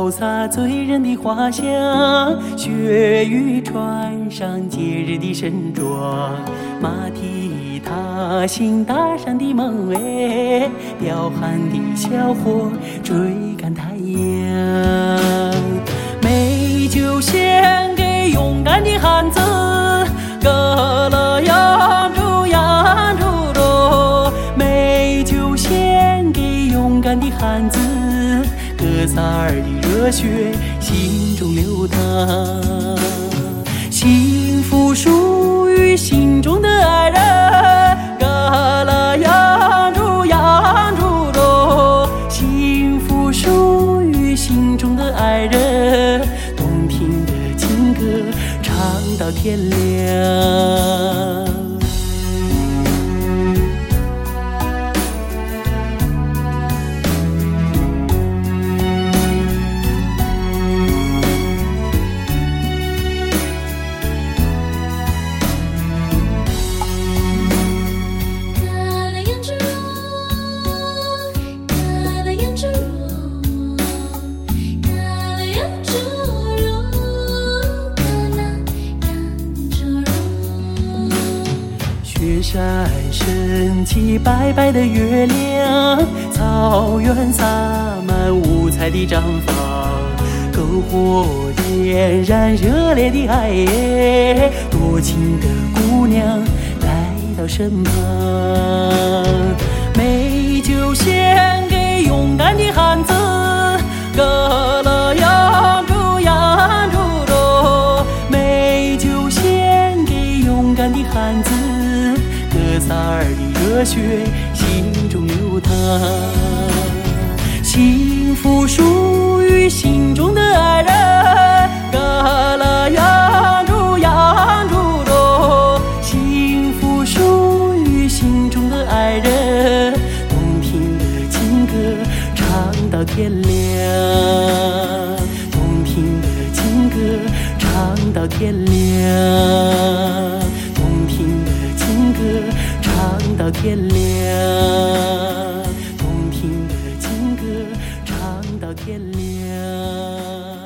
飘洒醉人的花香，雪雨船上节日的盛装，马蹄踏行大山的梦，彪悍的小伙追赶太阳。美酒献给勇敢的汉子，歌乐扬州扬州州。美酒献给勇敢的汉子，哥仨儿的热血心中流淌。幸福属于心中的爱人，歌乐扬州扬州州。幸福属于心中的爱人，动听的情歌唱到天亮。雪山升起白白的月亮，草原洒满五彩的绽放，篝火点燃热烈的爱，多情的姑娘来到身旁。美酒献给勇敢的汉子，歌乐扬州扬州州。美酒献给勇敢的汉子，哥仨儿的热血心中流淌。幸福属于心中的爱人，歌乐扬州扬州州。幸福属于心中的爱人，动听的情歌唱到天亮。动听的情歌唱到天亮。动听的情歌唱到天亮，动听的情歌唱到天亮。